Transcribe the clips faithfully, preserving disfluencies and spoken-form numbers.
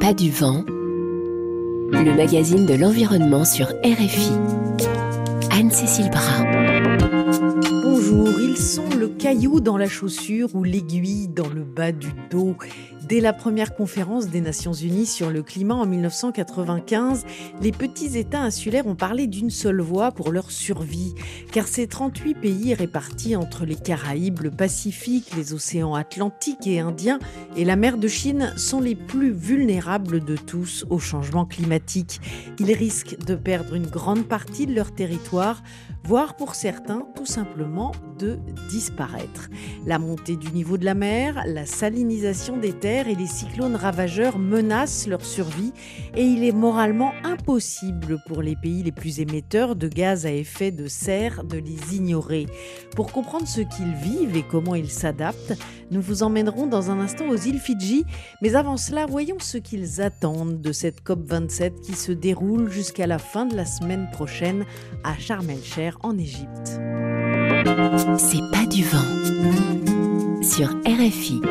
pas du vent, le magazine de l'environnement sur R F I. Anne-Cécile Brun. Bonjour, ils sont le caillou dans la chaussure ou l'aiguille dans le bas du dos. Dès la première conférence des Nations Unies sur le climat en mille neuf cent quatre-vingt-quinze, les petits États insulaires ont parlé d'une seule voix pour leur survie. Car ces trente-huit pays répartis entre les Caraïbes, le Pacifique, les océans Atlantique et Indien et la mer de Chine sont les plus vulnérables de tous au changement climatique. Ils risquent de perdre une grande partie de leur territoire, voire pour certains tout simplement de disparaître. La montée du niveau de la mer, la salinisation des terres et les cyclones ravageurs menacent leur survie et il est moralement impossible pour les pays les plus émetteurs de gaz à effet de serre de les ignorer. Pour comprendre ce qu'ils vivent et comment ils s'adaptent, nous vous emmènerons dans un instant aux îles Fidji, mais avant cela, voyons ce qu'ils attendent de cette COP vingt-sept qui se déroule jusqu'à la fin de la semaine prochaine à Sharm el-Sheikh en Égypte. C'est pas du vent sur R F I.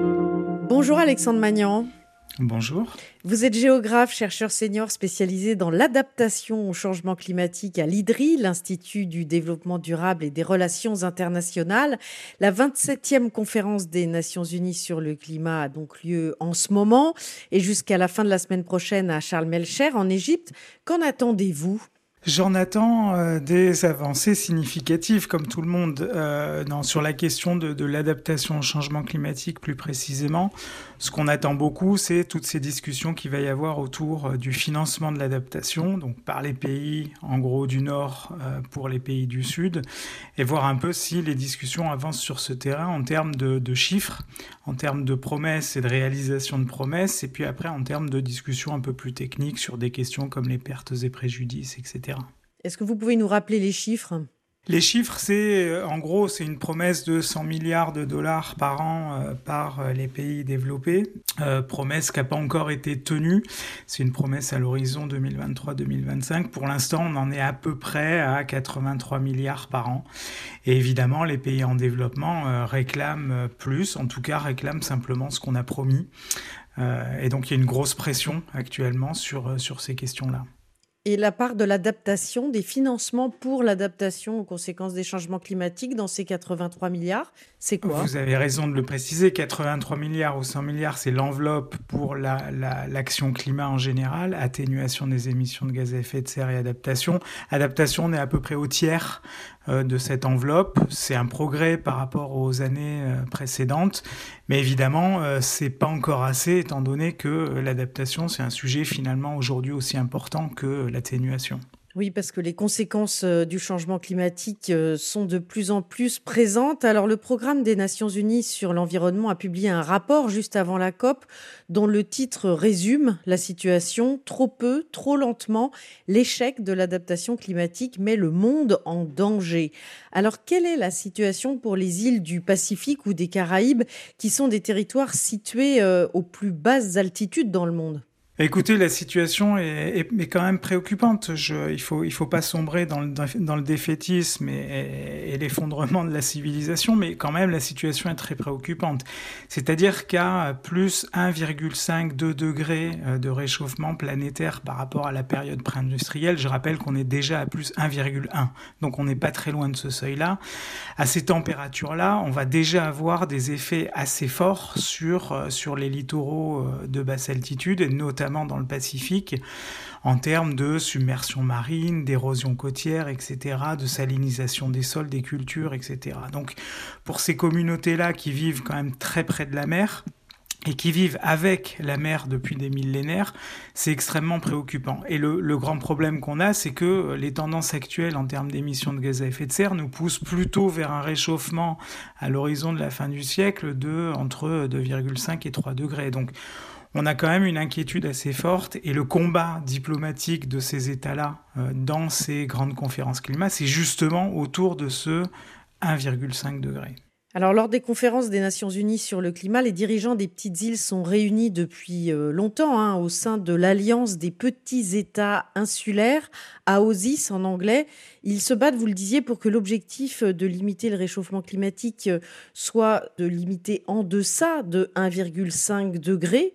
Bonjour Alexandre Magnan. Bonjour. Vous êtes géographe, chercheur senior spécialisé dans l'adaptation au changement climatique à l'I D R I, l'Institut du développement durable et des relations internationales. La vingt-septième conférence des Nations Unies sur le climat a donc lieu en ce moment et jusqu'à la fin de la semaine prochaine à Sharm el-Sheikh en Égypte. Qu'en attendez-vous ? J'en attends euh, des avancées significatives, comme tout le monde, euh, dans, sur la question de, de l'adaptation au changement climatique plus précisément. Ce qu'on attend beaucoup, c'est toutes ces discussions qu'il va y avoir autour euh, du financement de l'adaptation, donc par les pays, en gros, du Nord euh, pour les pays du Sud, et voir un peu si les discussions avancent sur ce terrain en termes de, de chiffres, en termes de promesses et de réalisation de promesses, et puis après en termes de discussions un peu plus techniques sur des questions comme les pertes et préjudices, et cetera. Est-ce que vous pouvez nous rappeler les chiffres ? Les chiffres, c'est, en gros, c'est une promesse de cent milliards de dollars par an euh, par euh, les pays développés. Euh, promesse qui n'a pas encore été tenue. C'est une promesse à l'horizon deux mille vingt-trois deux mille vingt-cinq. Pour l'instant, on en est à peu près à quatre-vingt-trois milliards par an. Et évidemment, les pays en développement euh, réclament plus, en tout cas réclament simplement ce qu'on a promis. Euh, et donc, il y a une grosse pression actuellement sur, sur ces questions-là. Et la part de l'adaptation, des financements pour l'adaptation aux conséquences des changements climatiques dans ces quatre-vingt-trois milliards, c'est quoi ? Vous avez raison de le préciser, quatre-vingt-trois milliards ou cent milliards, c'est l'enveloppe pour la, la, l'action climat en général, atténuation des émissions de gaz à effet de serre et adaptation. Adaptation, on est à peu près au tiers euh, de cette enveloppe. C'est un progrès par rapport aux années euh, précédentes, mais évidemment, euh, c'est pas encore assez, étant donné que euh, l'adaptation, c'est un sujet finalement aujourd'hui aussi important que l'atténuation. Oui, parce que les conséquences du changement climatique sont de plus en plus présentes. Alors, le programme des Nations Unies sur l'environnement a publié un rapport juste avant la COP dont le titre résume la situation. Trop peu, trop lentement, l'échec de l'adaptation climatique met le monde en danger. Alors, quelle est la situation pour les îles du Pacifique ou des Caraïbes qui sont des territoires situés euh, aux plus basses altitudes dans le monde ? Écoutez, la situation est, est, est quand même préoccupante. Je, il faut, il faut pas sombrer dans le, dans le défaitisme et, et, et l'effondrement de la civilisation, mais quand même la situation est très préoccupante. C'est-à-dire qu'à plus un virgule cinq deux degrés de réchauffement planétaire par rapport à la période pré-industrielle, je rappelle qu'on est déjà à plus un virgule un, donc on n'est pas très loin de ce seuil-là. À ces températures-là, on va déjà avoir des effets assez forts sur, sur les littoraux de basse altitude, et notamment dans le Pacifique, en termes de submersion marine, d'érosion côtière, et cetera, de salinisation des sols, des cultures, et cetera. Donc, pour ces communautés-là qui vivent quand même très près de la mer, et qui vivent avec la mer depuis des millénaires, c'est extrêmement préoccupant. Et le, le grand problème qu'on a, c'est que les tendances actuelles en termes d'émissions de gaz à effet de serre nous poussent plutôt vers un réchauffement à l'horizon de la fin du siècle de entre deux virgule cinq et trois degrés. Donc, on a quand même une inquiétude assez forte et le combat diplomatique de ces États-là euh, dans ces grandes conférences climat, c'est justement autour de ce un virgule cinq degré. Alors, lors des conférences des Nations Unies sur le climat, les dirigeants des petites îles sont réunis depuis euh, longtemps hein, au sein de l'Alliance des petits États insulaires, A O S I S en anglais. Ils se battent, vous le disiez, pour que l'objectif de limiter le réchauffement climatique soit de limiter en deçà de un virgule cinq degré.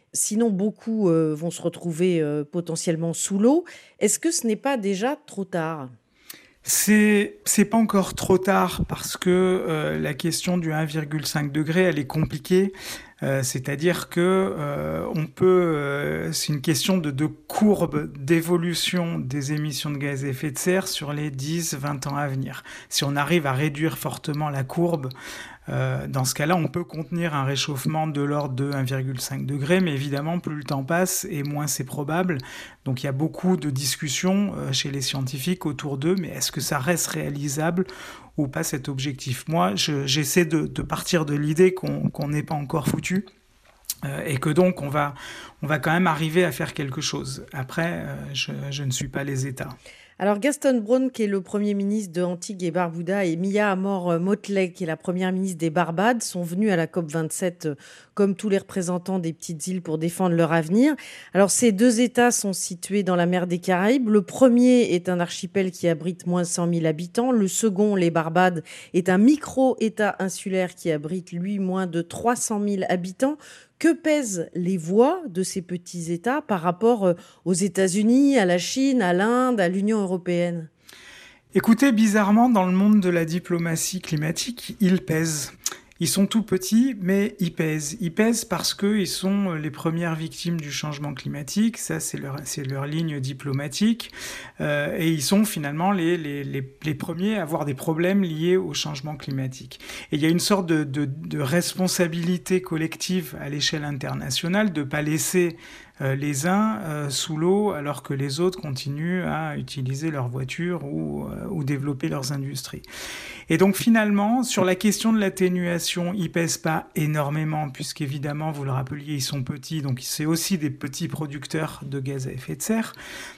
Sinon, beaucoup euh, vont se retrouver euh, potentiellement sous l'eau. Est-ce que ce n'est pas déjà trop tard ? C'est c'est pas encore trop tard parce que euh, la question du un virgule cinq degré, elle est compliquée. Euh, c'est-à-dire que euh, on peut, euh, c'est une question de, de courbe d'évolution des émissions de gaz à effet de serre sur les dix vingt ans à venir. Si on arrive à réduire fortement la courbe, euh, dans ce cas-là, on peut contenir un réchauffement de l'ordre de un virgule cinq degré, mais évidemment, plus le temps passe et moins c'est probable. Donc il y a beaucoup de discussions euh, chez les scientifiques autour d'eux, mais est-ce que ça reste réalisable ou pas cet objectif ? Moi, je, j'essaie de, de partir de l'idée qu'on, qu'on n'est pas encore foutu euh, et que donc on va, on va quand même arriver à faire quelque chose. Après, euh, je, je ne suis pas les États. Alors Gaston Brown, qui est le Premier ministre de Antigua et Barbuda, et Mia Amor-Motley, qui est la Première ministre des Barbades, sont venus à la COP vingt-sept comme tous les représentants des petites îles pour défendre leur avenir. Alors ces deux États sont situés dans la mer des Caraïbes. Le premier est un archipel qui abrite moins de cent mille habitants. Le second, les Barbades, est un micro-État insulaire qui abrite, lui, moins de trois cent mille habitants. Que pèsent les voix de ces petits États par rapport aux États-Unis, à la Chine, à l'Inde, à l'Union européenne ? Écoutez, bizarrement, dans le monde de la diplomatie climatique, ils pèsent. Ils sont tout petits, mais ils pèsent. Ils pèsent parce qu'ils sont les premières victimes du changement climatique. Ça, c'est leur, c'est leur ligne diplomatique. Euh, et ils sont finalement les, les, les, les premiers à avoir des problèmes liés au changement climatique. Et il y a une sorte de, de, de responsabilité collective à l'échelle internationale de ne pas laisser euh, les uns euh, sous l'eau alors que les autres continuent à utiliser leurs voitures ou, euh, ou développer leurs industries. Et donc finalement, sur la question de l'atténuation, ils pèsent pas énormément, puisqu'évidemment, vous le rappeliez, ils sont petits, donc c'est aussi des petits producteurs de gaz à effet de serre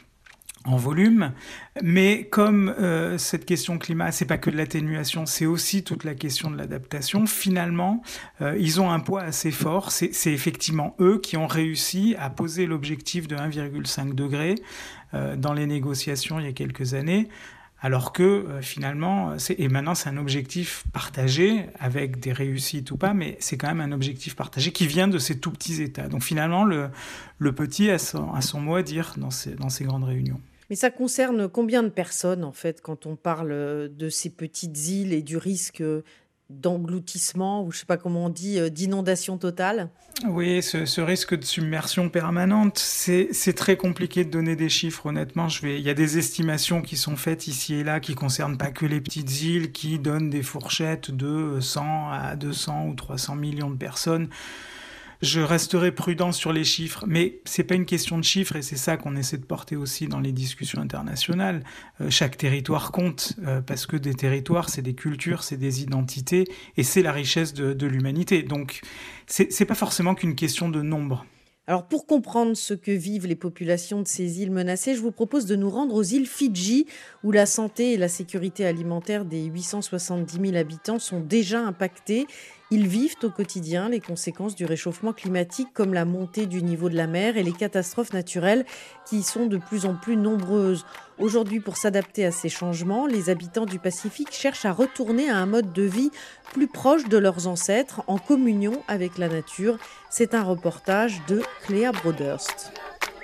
en volume. Mais comme euh, cette question climat, c'est pas que de l'atténuation, c'est aussi toute la question de l'adaptation, finalement, euh, ils ont un poids assez fort. C'est, c'est effectivement eux qui ont réussi à poser l'objectif de un virgule cinq degré euh, dans les négociations il y a quelques années. Alors que euh, finalement, c'est, et maintenant c'est un objectif partagé, avec des réussites ou pas, mais c'est quand même un objectif partagé qui vient de ces tout petits États. Donc finalement, le, le petit a son, a son mot à dire dans ces, dans ces grandes réunions. Mais ça concerne combien de personnes, en fait, quand on parle de ces petites îles et du risque d'engloutissement, ou je ne sais pas comment on dit, d'inondation totale ? Oui, ce, ce risque de submersion permanente, c'est, c'est très compliqué de donner des chiffres, honnêtement. Je vais, il y a des estimations qui sont faites ici et là qui ne concernent pas que les petites îles, qui donnent des fourchettes de cent à deux cents ou trois cents millions de personnes. Je resterai prudent sur les chiffres, mais c'est pas une question de chiffres et c'est ça qu'on essaie de porter aussi dans les discussions internationales. Euh, chaque territoire compte euh, parce que des territoires, c'est des cultures, c'est des identités et c'est la richesse de, de l'humanité. Donc, c'est, c'est pas forcément qu'une question de nombre. Alors, pour comprendre ce que vivent les populations de ces îles menacées, je vous propose de nous rendre aux îles Fidji, où la santé et la sécurité alimentaire des huit cent soixante-dix mille habitants sont déjà impactés. Ils vivent au quotidien les conséquences du réchauffement climatique, comme la montée du niveau de la mer et les catastrophes naturelles qui sont de plus en plus nombreuses. Aujourd'hui, pour s'adapter à ces changements, les habitants du Pacifique cherchent à retourner à un mode de vie plus proche de leurs ancêtres, en communion avec la nature. C'est un reportage de Cléa Broderst.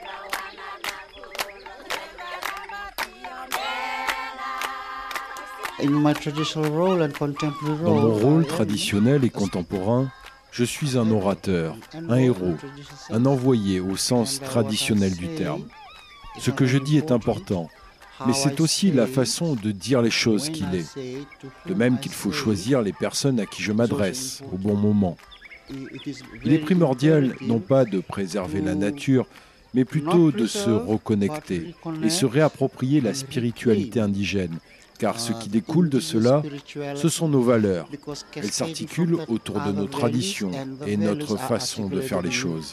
Dans mon rôle traditionnel et contemporain, je suis un orateur, un héros, un envoyé au sens traditionnel du terme. Ce que je dis est important, mais c'est aussi la façon de dire les choses qu'il est. De même qu'il faut choisir les personnes à qui je m'adresse au bon moment. Il est primordial non pas de préserver la nature, mais plutôt de se reconnecter et se réapproprier la spiritualité indigène. Car ce qui découle de cela, ce sont nos valeurs. Elles s'articulent autour de nos traditions et notre façon de faire les choses.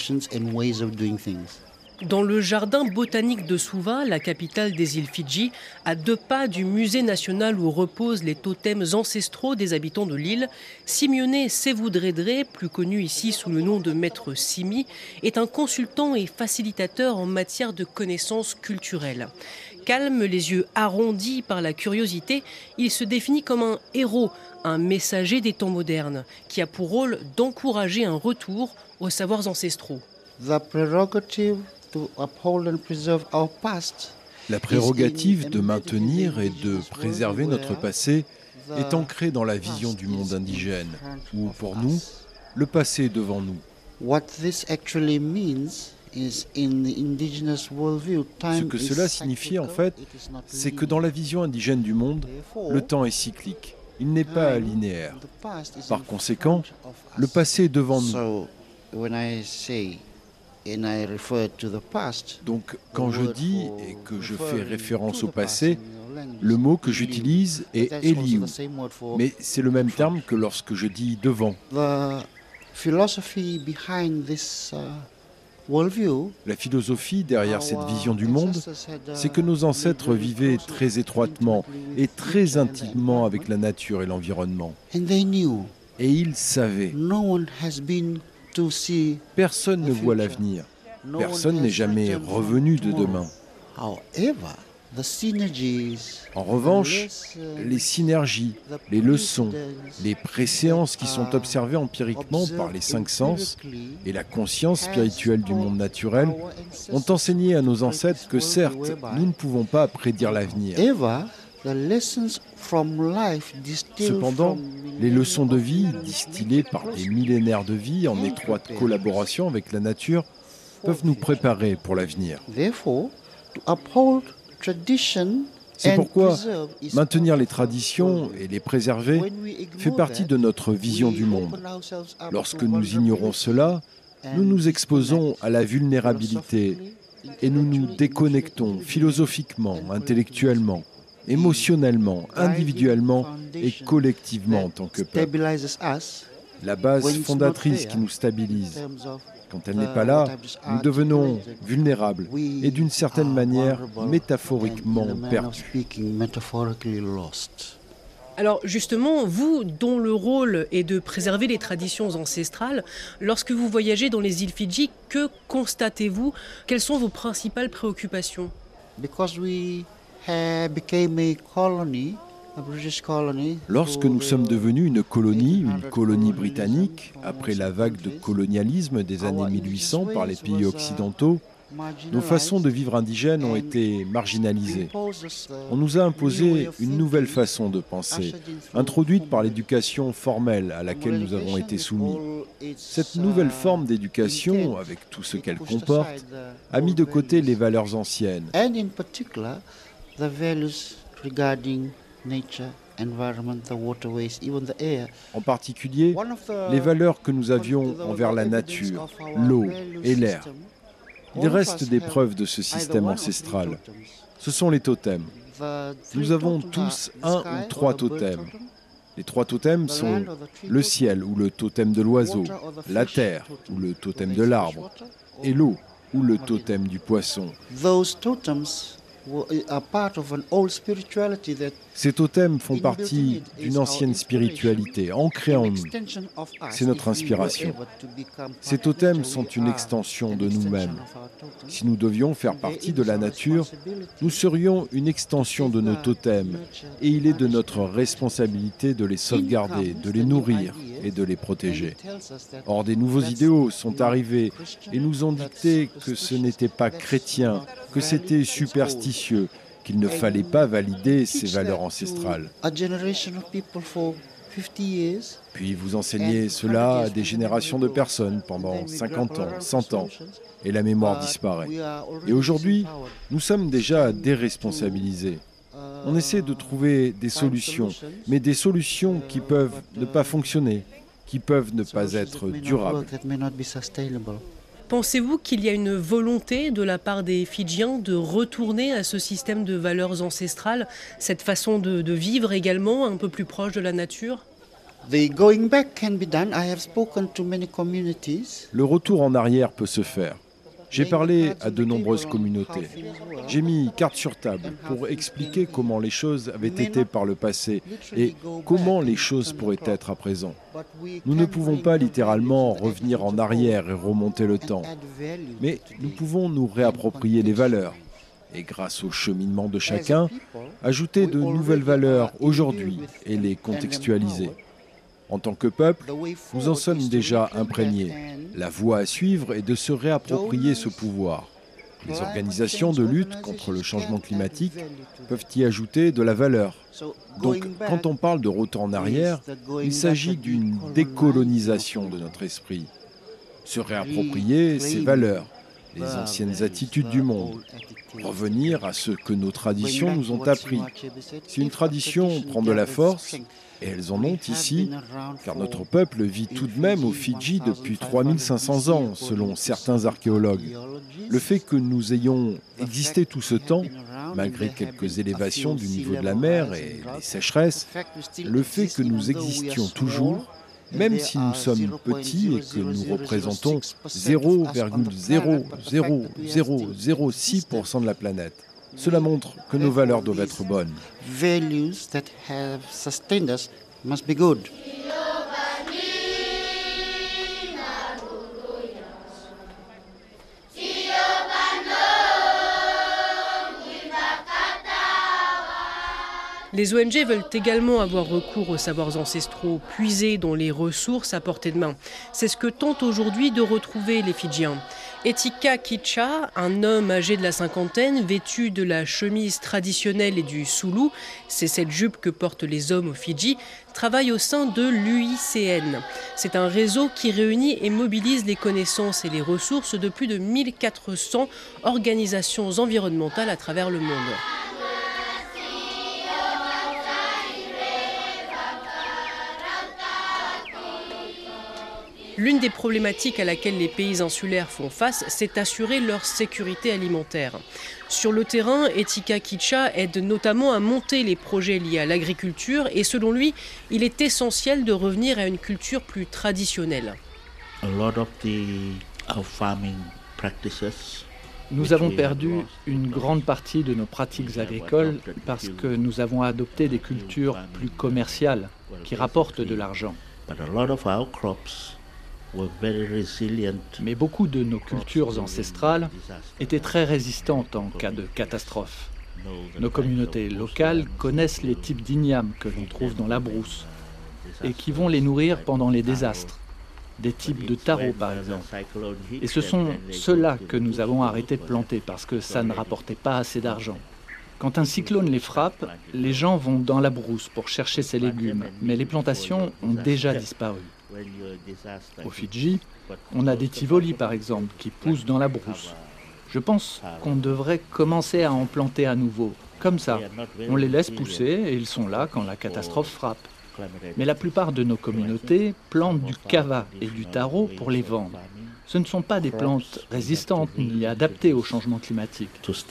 Dans le jardin botanique de Suva, la capitale des îles Fidji, à deux pas du musée national où reposent les totems ancestraux des habitants de l'île, Simeone Sevudredre, plus connu ici sous le nom de maître Simi, est un consultant et facilitateur en matière de connaissances culturelles. Calme, les yeux arrondis par la curiosité, il se définit comme un héros, un messager des temps modernes, qui a pour rôle d'encourager un retour aux savoirs ancestraux. The prerogative to uphold and preserve our past. La prérogative de maintenir et de préserver notre passé est ancrée dans la vision du monde indigène, où, pour nous, le passé est devant nous. What this actually means is in the indigenous worldview, time Ce que cela signifie, en fait, c'est que dans la vision indigène du monde, le temps est cyclique. Il n'est pas linéaire. Par conséquent, le passé est devant nous. So, when I say and I refer to the past, Donc, quand je dis et que je fais référence au passé, le mot que j'utilise est Eliu, mais c'est le même terme que lorsque je dis devant. The philosophy behind this uh, worldview, La philosophie derrière cette vision du monde, c'est que nos ancêtres vivaient très étroitement et très intimement avec la nature et l'environnement. and they knew Et ils savaient. no one has been to see. Personne ne voit l'avenir. Personne n'est jamais revenu de demain. However, the synergies, En revanche, les synergies, les leçons, les préséances qui sont observées empiriquement par les cinq sens et la conscience spirituelle du monde naturel ont enseigné à nos ancêtres que certes, nous ne pouvons pas prédire l'avenir. Ever, the lessons from life distilled Cependant, from les leçons de vie distillées par des millénaires de vie en étroite collaboration avec la nature peuvent nous préparer pour l'avenir. Therefore, to uphold tradition C'est and pourquoi preserve is maintenir les traditions et les préserver when we ignore fait partie that, de notre vision we du monde. open ourselves up Lorsque to nous ignorons cela, nous nous exposons à la vulnérabilité et nous nous déconnectons philosophiquement, intellectuellement, émotionnellement, individuellement et collectivement en tant que peuple. stabilizes us La base fondatrice qui nous in stabilise. terms of Quand elle n'est pas là, nous devenons vulnérables et d'une certaine manière métaphoriquement perdus. speaking, metaphorically lost. Alors justement, vous, dont le rôle est de préserver les traditions ancestrales, lorsque vous voyagez dans les îles Fidji, que constatez-vous? Quelles sont vos principales préoccupations? Because we have became a colony, a British colony. Lorsque nous sommes devenus une colonie, une colonie britannique, après la vague de colonialisme des années mille huit cents par les pays occidentaux, nos façons de vivre indigènes ont été marginalisées. On nous a imposé une nouvelle façon de penser, introduite par l'éducation formelle à laquelle nous avons été soumis. Cette nouvelle forme d'éducation, avec tout ce qu'elle comporte, a mis de côté les valeurs anciennes. And in particular, the values regarding nature, environment, the waterways, even the air. En particulier, One of the- les valeurs que nous avions envers la nature, l'eau et l'air. Il reste des preuves de ce système ancestral. Ce sont les totems. Nous avons tous un ou trois totems. Les trois totems sont le ciel ou le totem de l'oiseau, la terre ou le totem de l'arbre, et l'eau ou le totem du poisson. Those totems were- are part of an old spirituality that Ces totems font partie d'une ancienne spiritualité ancrée en nous. C'est notre inspiration. Ces totems sont une extension de nous-mêmes. Si nous devions faire partie de la nature, nous serions une extension de nos totems et il est de notre responsabilité de les sauvegarder, de les nourrir et de les protéger. Or, des nouveaux idéaux sont arrivés et nous ont dicté que ce n'était pas chrétien, que c'était superstitieux, qu'il ne fallait pas valider ces valeurs ancestrales. A generation of people for fifty years. Puis vous enseignez cela à des générations de personnes pendant cinquante ans, cent ans, et la mémoire disparaît. Et aujourd'hui, nous sommes déjà déresponsabilisés. On essaie de trouver des solutions, mais des solutions qui peuvent ne pas fonctionner, qui peuvent ne pas être durables. Pensez-vous qu'il y a une volonté de la part des Fidjiens de retourner à ce système de valeurs ancestrales, cette façon de, de vivre également un peu plus proche de la nature? The going back can be done. I have spoken to many communities. Le retour en arrière peut se faire. J'ai parlé à de nombreuses communautés. J'ai mis carte sur table pour expliquer comment les choses avaient été par le passé et comment les choses pourraient être à présent. Nous ne pouvons pas littéralement revenir en arrière et remonter le temps, mais nous pouvons nous réapproprier les valeurs et grâce au cheminement de chacun, ajouter de nouvelles valeurs aujourd'hui et les contextualiser. En tant que peuple, nous en sommes déjà imprégnés. La voie à suivre est de se réapproprier ce pouvoir. Les organisations de lutte contre le changement climatique peuvent y ajouter de la valeur. Donc, quand on parle de retour en arrière, il s'agit d'une décolonisation de notre esprit. Se réapproprier ses valeurs, les anciennes attitudes du monde, revenir à ce que nos traditions nous ont appris. Si une tradition prend de la force, et elles en ont ici, car notre peuple vit tout de même aux Fidji depuis trois mille cinq cents ans, selon certains archéologues. Le fait que nous ayons existé tout ce temps, malgré quelques élévations du niveau de la mer et les sécheresses, le fait que nous existions toujours, même si nous sommes petits et que nous représentons zéro virgule zéro zéro zéro zéro six pour cent de la planète. Cela montre que nos valeurs doivent être bonnes. Values that have sustained us must be good. Les O N G veulent également avoir recours aux savoirs ancestraux puisés dans les ressources à portée de main. C'est ce que tentent aujourd'hui de retrouver les Fidjiens. Etika Kicha, un homme âgé de la cinquantaine, vêtu de la chemise traditionnelle et du soulou, c'est cette jupe que portent les hommes aux Fidji, travaille au sein de l'U I C N. C'est un réseau qui réunit et mobilise les connaissances et les ressources de plus de mille quatre cents organisations environnementales à travers le monde. L'une des problématiques à laquelle les pays insulaires font face, c'est assurer leur sécurité alimentaire. Sur le terrain, Etika Kicha aide notamment à monter les projets liés à l'agriculture et selon lui, il est essentiel de revenir à une culture plus traditionnelle. Nous avons perdu une grande partie de nos pratiques agricoles parce que nous avons adopté des cultures plus commerciales qui rapportent de l'argent. Mais beaucoup de nos cultures ancestrales étaient très résistantes en cas de catastrophe. Nos communautés locales connaissent les types d'ignames que l'on trouve dans la brousse et qui vont les nourrir pendant les désastres. Des types de taro par exemple. Et ce sont ceux-là que nous avons arrêté de planter parce que ça ne rapportait pas assez d'argent. Quand un cyclone les frappe, les gens vont dans la brousse pour chercher ces légumes, mais les plantations ont déjà disparu. Aux Fidji, on a des tivoli par exemple qui poussent dans la brousse. Je pense qu'on devrait commencer à en planter à nouveau. Comme ça, on les laisse pousser et ils sont là quand la catastrophe frappe. Mais la plupart de nos communautés plantent du kava et du taro pour les vendre. Ce ne sont pas des plantes résistantes ni adaptées au changement climatique.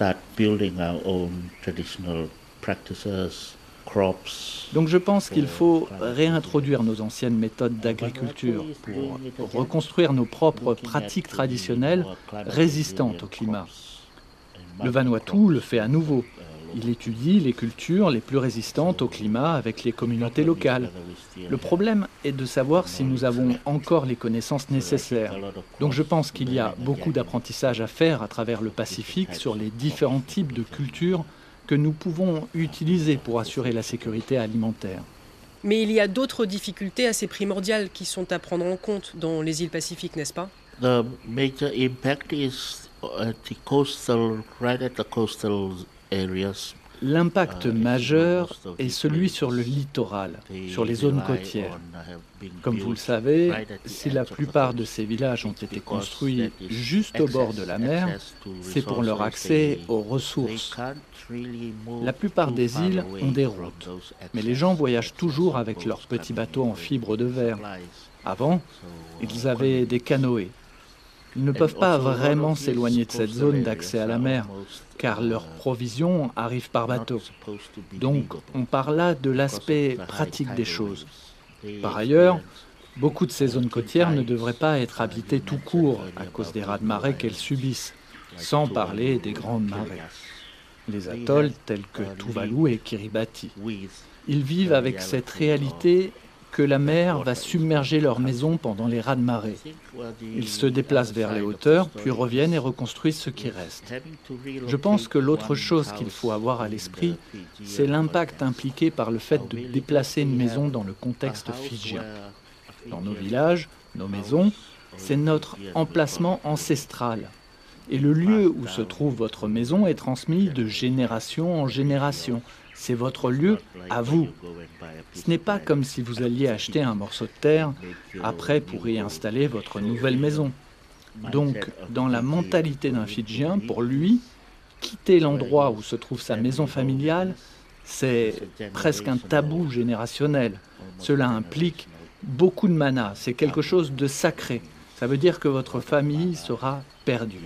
Donc je pense qu'il faut réintroduire nos anciennes méthodes d'agriculture pour reconstruire nos propres pratiques traditionnelles résistantes au climat. Le Vanuatu le fait à nouveau. Il étudie les cultures les plus résistantes au climat avec les communautés locales. Le problème est de savoir si nous avons encore les connaissances nécessaires. Donc je pense qu'il y a beaucoup d'apprentissage à faire à travers le Pacifique sur les différents types de cultures que nous pouvons utiliser pour assurer la sécurité alimentaire. Mais il y a d'autres difficultés assez primordiales qui sont à prendre en compte dans les îles Pacifiques, n'est-ce pas ? The major impact is at the coastal, right at the coastal areas. L'impact majeur est celui sur le littoral, sur les zones côtières. Comme vous le savez, si la plupart de ces villages ont été construits juste au bord de la mer, c'est pour leur accès aux ressources. La plupart des îles ont des routes, mais les gens voyagent toujours avec leurs petits bateaux en fibre de verre. Avant, ils avaient des canoës. Ils ne peuvent pas vraiment s'éloigner de cette zone d'accès à la mer, car leurs provisions arrivent par bateau. Donc, on parle là de l'aspect pratique des choses. Par ailleurs, beaucoup de ces zones côtières ne devraient pas être habitées tout court à cause des raz-de-marée qu'elles subissent, sans parler des grandes marées. Les atolls tels que Tuvalu et Kiribati. Ils vivent avec cette réalité que la mer va submerger leur maison pendant les raz-de-marée. Ils se déplacent vers les hauteurs, puis reviennent et reconstruisent ce qui reste. Je pense que l'autre chose qu'il faut avoir à l'esprit, c'est l'impact impliqué par le fait de déplacer une maison dans le contexte fidjien. Dans nos villages, nos maisons, c'est notre emplacement ancestral. Et le lieu où se trouve votre maison est transmis de génération en génération. C'est votre lieu à vous. Ce n'est pas comme si vous alliez acheter un morceau de terre après pour y installer votre nouvelle maison. Donc, dans la mentalité d'un Fidjien, pour lui, quitter l'endroit où se trouve sa maison familiale, c'est presque un tabou générationnel. Cela implique beaucoup de mana, c'est quelque chose de sacré. Ça veut dire que votre famille sera perdue.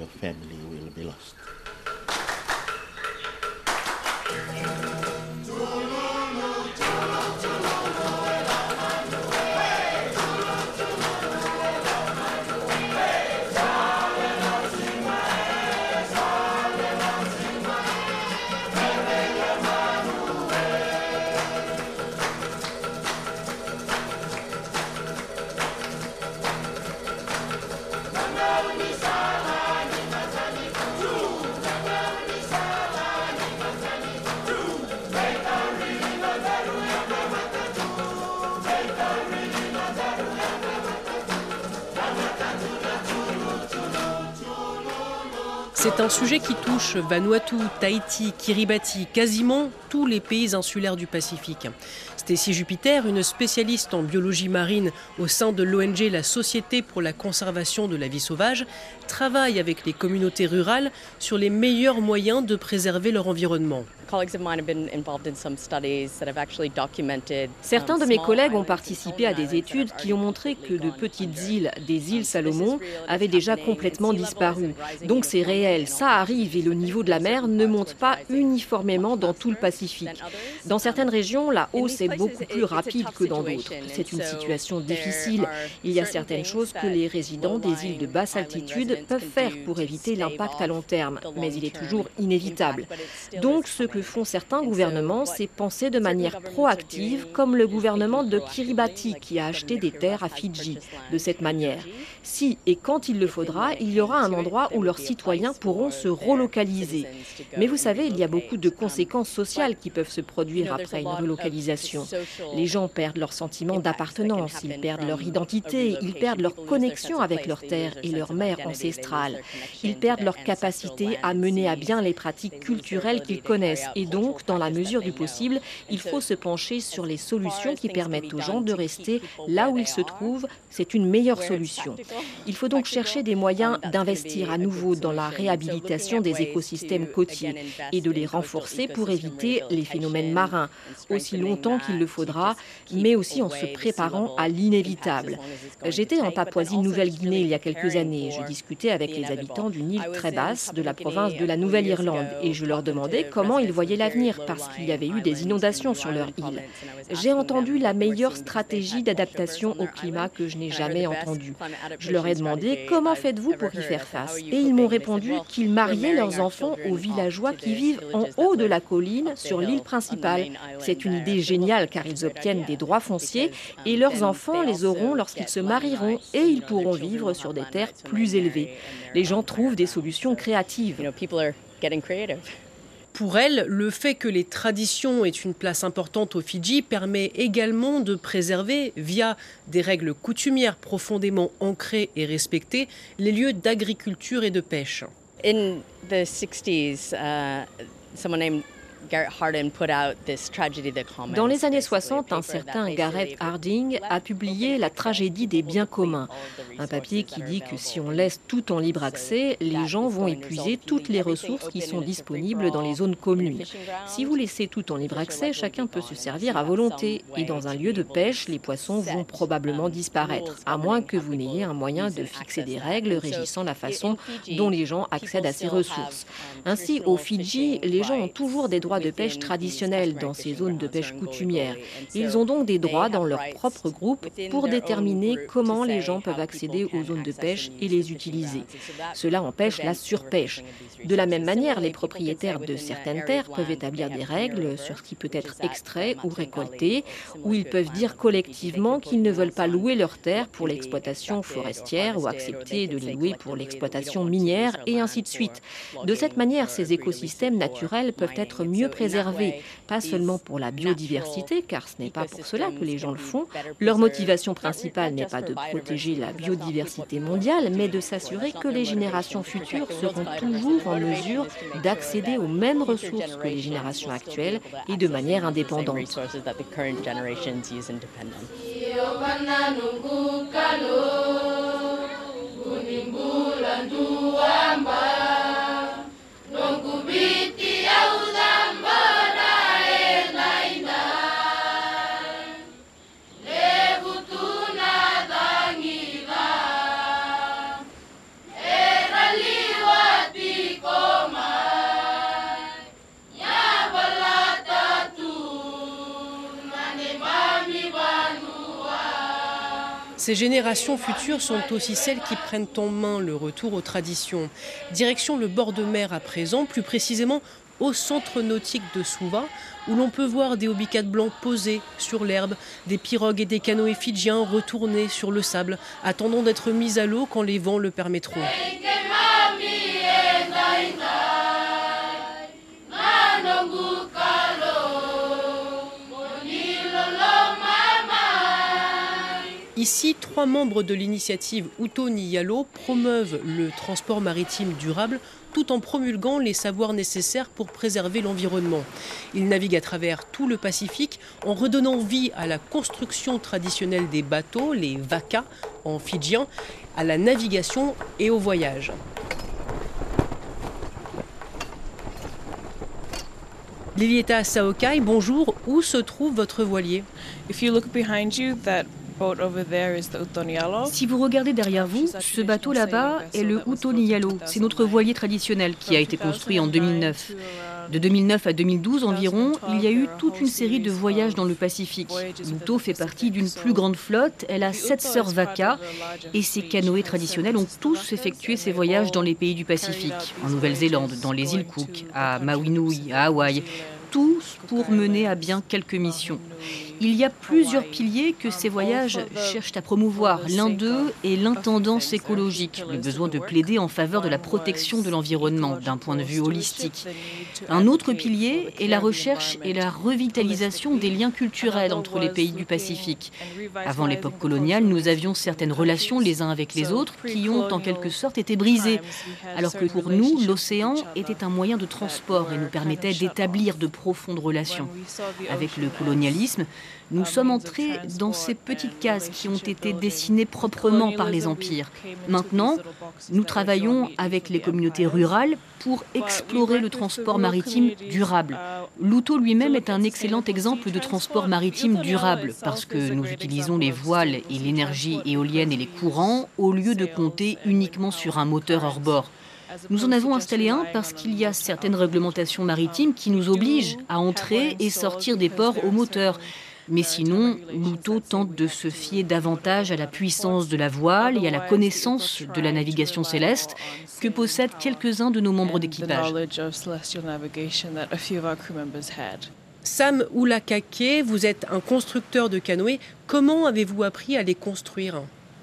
C'est un sujet qui touche Vanuatu, Tahiti, Kiribati, quasiment tous les pays insulaires du Pacifique. Stacy Jupiter, une spécialiste en biologie marine au sein de l'O N G La Société pour la conservation de la vie sauvage, travaille avec les communautés rurales sur les meilleurs moyens de préserver leur environnement. Certains de mes collègues ont participé à des études qui ont montré que de petites îles, des îles Salomon, avaient déjà complètement disparu. Donc c'est réel, ça arrive et le niveau de la mer ne monte pas uniformément dans tout le Pacifique. Dans certaines régions, la hausse est beaucoup plus rapide que dans d'autres. C'est une situation difficile. Il y a certaines choses que les résidents des îles de basse altitude peuvent faire pour éviter l'impact à long terme, mais il est toujours inévitable. Donc ce que font certains gouvernements, c'est penser de manière proactive, comme le gouvernement de Kiribati qui a acheté des terres à Fidji. De cette manière, si et quand il le faudra, il y aura un endroit où leurs citoyens pourront se relocaliser. Mais vous savez, il y a beaucoup de conséquences sociales qui peuvent se produire après une relocalisation. Les gens perdent leur sentiment d'appartenance, ils perdent leur identité, ils perdent leur connexion avec leur terre et leur mère ancestrale. Ils perdent leur capacité à mener à bien les pratiques culturelles qu'ils connaissent. Et donc, dans la mesure du possible, il faut se pencher sur les solutions qui permettent aux gens de rester là où ils se trouvent. C'est une meilleure solution. Il faut donc chercher des moyens d'investir à nouveau dans la réhabilitation des écosystèmes côtiers et de les renforcer pour éviter les phénomènes marins, aussi longtemps qu'il le faudra, mais aussi en se préparant à l'inévitable. J'étais en Papouasie-Nouvelle-Guinée il y a quelques années. Je discutais avec les habitants d'une île très basse de la province de la Nouvelle-Irlande et je leur demandais comment ils voyaient l'avenir parce qu'il y avait eu des inondations sur leur île. J'ai entendu la meilleure stratégie d'adaptation au climat que je n'ai jamais entendue. Je leur ai demandé comment faites-vous pour y faire face et ils m'ont répondu qu'ils mariaient leurs enfants aux villageois qui vivent en haut de la colline sur l'île principale. C'est une idée géniale car ils obtiennent des droits fonciers et leurs enfants les auront lorsqu'ils se marieront et ils pourront vivre sur des terres plus élevées. Les gens trouvent des solutions créatives. Pour elle, le fait que les traditions aient une place importante aux Fidji permet également de préserver, via des règles coutumières profondément ancrées et respectées, les lieux d'agriculture et de pêche. In the sixties, uh, someone named Garrett Hardin put out this tragedy that comments. Dans les années soixante, un certain Garrett Harding a publié La tragédie des biens communs, un papier qui dit que si on laisse tout en libre accès, les gens vont épuiser toutes les ressources qui sont disponibles dans les zones communes. Si vous laissez tout en libre accès, chacun peut se servir à volonté et dans un lieu de pêche, les poissons vont probablement disparaître, à moins que vous n'ayez un moyen de fixer des règles régissant la façon dont les gens accèdent à ces ressources. Ainsi, aux Fidji, les gens ont toujours des droits de pêche traditionnels dans ces zones de pêche coutumières. Ils ont donc des droits dans leur propre groupe pour déterminer comment les gens peuvent accéder accéder aux zones de pêche et les utiliser. Cela empêche la surpêche. De la même manière, les propriétaires de certaines terres peuvent établir des règles sur ce qui peut être extrait ou récolté, ou ils peuvent dire collectivement qu'ils ne veulent pas louer leurs terres pour l'exploitation forestière ou accepter de les louer pour l'exploitation minière et ainsi de suite. De cette manière, ces écosystèmes naturels peuvent être mieux préservés, pas seulement pour la biodiversité, car ce n'est pas pour cela que les gens le font. Leur motivation principale n'est pas de protéger la biodiversité mondiale, mais de s'assurer que les générations futures seront toujours en mesure d'accéder aux mêmes ressources que les générations actuelles et de manière indépendante. Ces générations futures sont aussi celles qui prennent en main le retour aux traditions. Direction le bord de mer à présent, plus précisément au centre nautique de Suva, où l'on peut voir des hobbycats blancs posés sur l'herbe, des pirogues et des canoës fidjiens retournés sur le sable, attendant d'être mis à l'eau quand les vents le permettront. Ici, trois membres de l'initiative Utoni Yalo promeuvent le transport maritime durable tout en promulguant les savoirs nécessaires pour préserver l'environnement. Ils naviguent à travers tout le Pacifique en redonnant vie à la construction traditionnelle des bateaux, les vakas en fidjien, à la navigation et au voyage. Lilieta Saokai, bonjour. Où se trouve votre voilier? If you look behind you, that boat over there is the Utoni Yalo. Si vous regardez derrière vous, ce bateau là-bas est le Utoni Yalo. C'est notre voilier traditionnel qui a été construit en deux mille neuf. De deux mille neuf à deux mille douze environ, il y a eu toute une série de voyages dans le Pacifique. L'Uto fait partie d'une plus grande flotte, elle a sept sœurs vakas et ses canoës traditionnels ont tous effectué ces voyages dans les pays du Pacifique, en Nouvelle-Zélande, dans les îles Cook, à Maui Nui, à Hawaï. Tous pour mener à bien quelques missions. Il y a plusieurs piliers que ces voyages cherchent à promouvoir. L'un d'eux est l'intendance écologique, le besoin de plaider en faveur de la protection de l'environnement d'un point de vue holistique. Un autre pilier est la recherche et la revitalisation des liens culturels entre les pays du Pacifique. Avant l'époque coloniale, nous avions certaines relations les uns avec les autres qui ont en quelque sorte été brisées, alors que pour nous, l'océan était un moyen de transport et nous permettait d'établir de profondes relations. Avec le colonialisme, nous sommes entrés dans ces petites cases qui ont été dessinées proprement par les empires. Maintenant, nous travaillons avec les communautés rurales pour explorer le transport maritime durable. L'Uto lui-même est un excellent exemple de transport maritime durable parce que nous utilisons les voiles et l'énergie éolienne et les courants au lieu de compter uniquement sur un moteur hors bord. Nous en avons installé un parce qu'il y a certaines réglementations maritimes qui nous obligent à entrer et sortir des ports au moteur. Mais sinon, l'Uto tente de se fier davantage à la puissance de la voile et à la connaissance de la navigation céleste que possèdent quelques-uns de nos membres d'équipage. Sam Oulakake, vous êtes un constructeur de canoës. Comment avez-vous appris à les construire?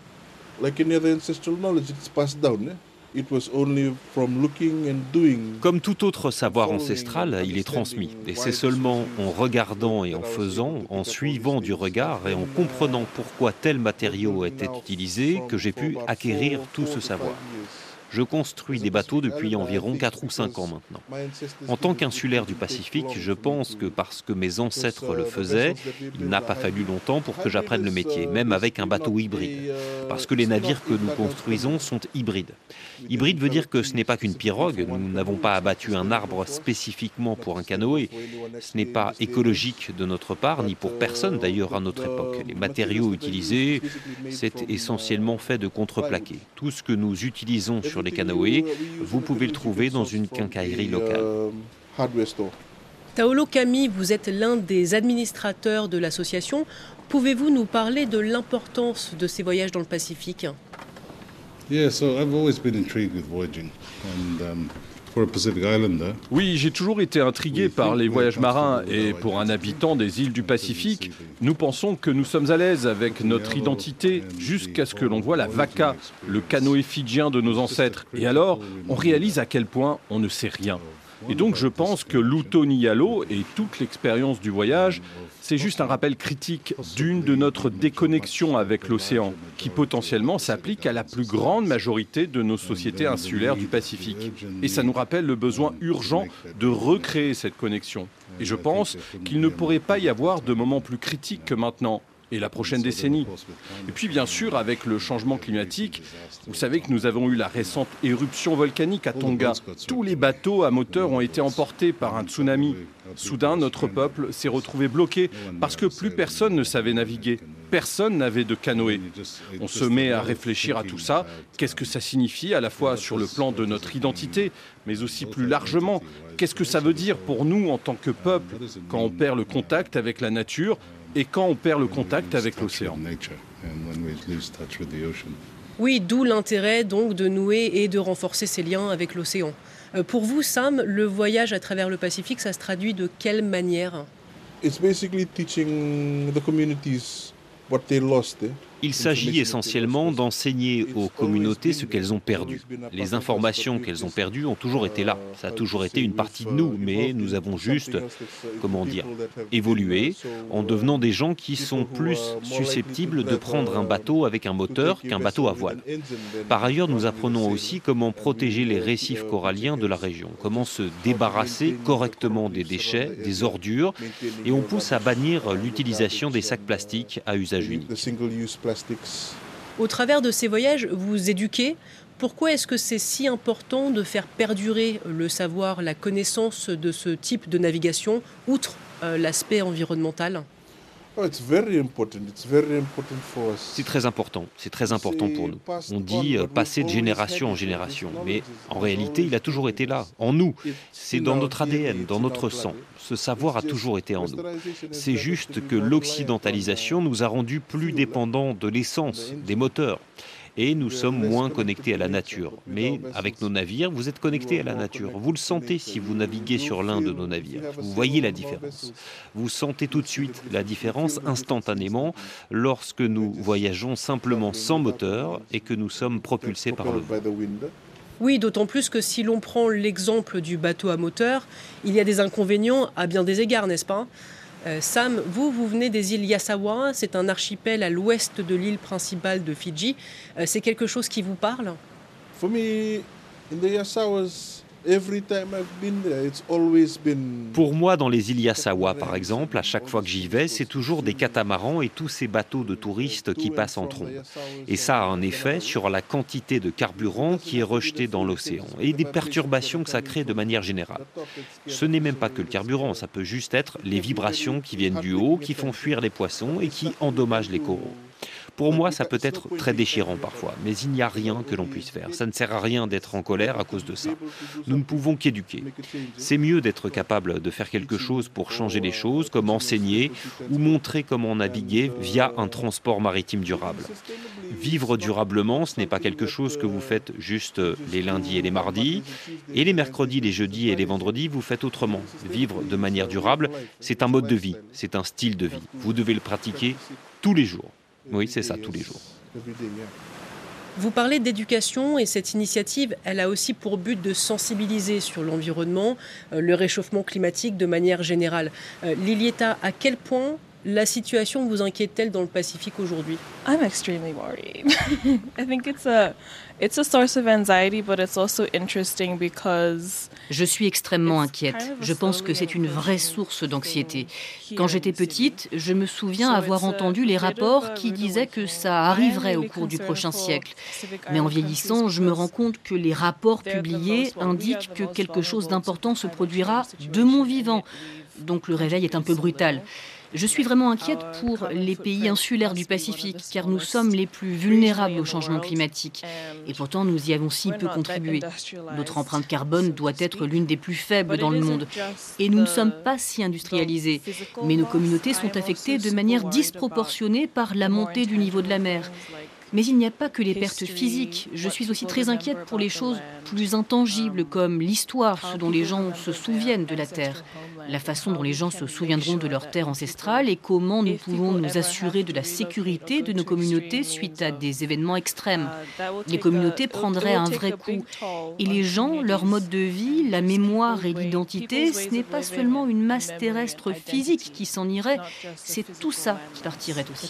Comme tout autre savoir ancestral, il est transmis. Et c'est seulement en regardant et en faisant, en suivant du regard et en comprenant pourquoi tel matériau était utilisé que j'ai pu acquérir tout ce savoir. Je construis des bateaux depuis environ quatre ou cinq ans maintenant. En tant qu'insulaire du Pacifique, je pense que parce que mes ancêtres le faisaient, il n'a pas fallu longtemps pour que j'apprenne le métier, même avec un bateau hybride. Parce que les navires que nous construisons sont hybrides. Hybride veut dire que ce n'est pas qu'une pirogue, nous n'avons pas abattu un arbre spécifiquement pour un canoë. Ce n'est pas écologique de notre part, ni pour personne d'ailleurs à notre époque. Les matériaux utilisés, c'est essentiellement fait de contreplaqué. Tout ce que nous utilisons sur les canoës, vous pouvez le trouver dans une quincaillerie locale. Taolo Kami, vous êtes l'un des administrateurs de l'association. Pouvez-vous nous parler de l'importance de ces voyages dans le Pacifique ? Yeah, so I've always been intrigued with voyaging, and um, for a Pacific Islander. Oui, j'ai toujours été intrigué par les voyages marins et pour un habitant des îles du Pacifique, nous pensons que nous sommes à l'aise avec notre identité jusqu'à ce que l'on voit la vaca, le canoë fidjien de nos ancêtres. Et alors, on réalise à quel point on ne sait rien. Et donc je pense que l'Utoniyalo et toute l'expérience du voyage, c'est juste un rappel critique d'une de notre déconnexion avec l'océan, qui potentiellement s'applique à la plus grande majorité de nos sociétés insulaires du Pacifique. Et ça nous rappelle le besoin urgent de recréer cette connexion. Et je pense qu'il ne pourrait pas y avoir de moment plus critique que maintenant. Et la prochaine décennie. Et puis bien sûr, avec le changement climatique, vous savez que nous avons eu la récente éruption volcanique à Tonga. Tous les bateaux à moteur ont été emportés par un tsunami. Soudain, notre peuple s'est retrouvé bloqué parce que plus personne ne savait naviguer. Personne n'avait de canoë. On se met à réfléchir à tout ça. Qu'est-ce que ça signifie à la fois sur le plan de notre identité, mais aussi plus largement? Qu'est-ce que ça veut dire pour nous en tant que peuple quand on perd le contact avec la nature et quand on perd le contact avec l'océan? Oui, d'où l'intérêt donc de nouer et de renforcer ces liens avec l'océan. Euh, pour vous, Sam, le voyage à travers le Pacifique, ça se traduit de quelle manière? It's basically teaching the communities what they lost. Il s'agit essentiellement d'enseigner aux communautés ce qu'elles ont perdu. Les informations qu'elles ont perdues ont toujours été là. Ça a toujours été une partie de nous, mais nous avons juste, comment dire, évolué en devenant des gens qui sont plus susceptibles de prendre un bateau avec un moteur qu'un bateau à voile. Par ailleurs, nous apprenons aussi comment protéger les récifs coralliens de la région, comment se débarrasser correctement des déchets, des ordures, et on pousse à bannir l'utilisation des sacs plastiques à usage unique. Au travers de ces voyages, vous éduquez. Pourquoi est-ce que c'est si important de faire perdurer le savoir, la connaissance de ce type de navigation, outre euh, l'aspect environnemental ? C'est très important, c'est très important pour nous. On dit euh, passer de génération en génération, mais en réalité, il a toujours été là, en nous. C'est dans notre A D N, dans notre sang. Ce savoir a toujours été en nous. C'est juste que l'occidentalisation nous a rendus plus dépendants de l'essence, des moteurs. Et nous sommes moins connectés à la nature. Mais avec nos navires, vous êtes connectés à la nature. Vous le sentez si vous naviguez sur l'un de nos navires. Vous voyez la différence. Vous sentez tout de suite la différence instantanément lorsque nous voyageons simplement sans moteur et que nous sommes propulsés par le vent. Oui, d'autant plus que si l'on prend l'exemple du bateau à moteur, il y a des inconvénients à bien des égards, n'est-ce pas ? Euh, Sam, vous, vous venez des îles Yasawa, c'est un archipel à l'ouest de l'île principale de Fidji. Euh, c'est quelque chose qui vous parle ? For me, in the Yasawas, every time I've been there, it's always been... Pour moi, dans les îles Yasawa, par exemple, à chaque fois que j'y vais, c'est toujours des catamarans et tous ces bateaux de touristes qui passent en trombe. Et ça a un effet sur la quantité de carburant qui est rejeté dans l'océan et des perturbations que ça crée de manière générale. Ce n'est même pas que le carburant, ça peut juste être les vibrations qui viennent du haut, qui font fuir les poissons et qui endommagent les coraux. Pour moi, ça peut être très déchirant parfois, mais il n'y a rien que l'on puisse faire. Ça ne sert à rien d'être en colère à cause de ça. Nous ne pouvons qu'éduquer. C'est mieux d'être capable de faire quelque chose pour changer les choses, comme enseigner ou montrer comment naviguer via un transport maritime durable. Vivre durablement, ce n'est pas quelque chose que vous faites juste les lundis et les mardis, et les mercredis, les jeudis et les vendredis, vous faites autrement. Vivre de manière durable, c'est un mode de vie, c'est un style de vie. Vous devez le pratiquer tous les jours. Oui, c'est ça, tous les jours. Vous parlez d'éducation et cette initiative, elle a aussi pour but de sensibiliser sur l'environnement, euh, le réchauffement climatique de manière générale. Euh, Lilieta, à quel point la situation vous inquiète-t-elle dans le Pacifique aujourd'hui ? I'm extremely worried. I think it's a it's a source of anxiety, but it's also interesting because Je suis extrêmement inquiète. Je pense que c'est une vraie source d'anxiété. Quand j'étais petite, je me souviens avoir entendu les rapports qui disaient que ça arriverait au cours du prochain siècle. Mais en vieillissant, je me rends compte que les rapports publiés indiquent que quelque chose d'important se produira de mon vivant. Donc le réveil est un peu brutal. Je suis vraiment inquiète pour les pays insulaires du Pacifique, car nous sommes les plus vulnérables au changement climatique. Et pourtant, nous y avons si peu contribué. Notre empreinte carbone doit être l'une des plus faibles dans le monde. Et nous ne sommes pas si industrialisés. Mais nos communautés sont affectées de manière disproportionnée par la montée du niveau de la mer. Mais il n'y a pas que les pertes physiques. Je suis aussi très inquiète pour les choses plus intangibles comme l'histoire, ce dont les gens se souviennent de la terre, la façon dont les gens se souviendront de leur terre ancestrale et comment nous pouvons nous assurer de la sécurité de nos communautés suite à des événements extrêmes. Les communautés prendraient un vrai coup. Et les gens, leur mode de vie, la mémoire et l'identité, ce n'est pas seulement une masse terrestre physique qui s'en irait, c'est tout ça qui partirait aussi.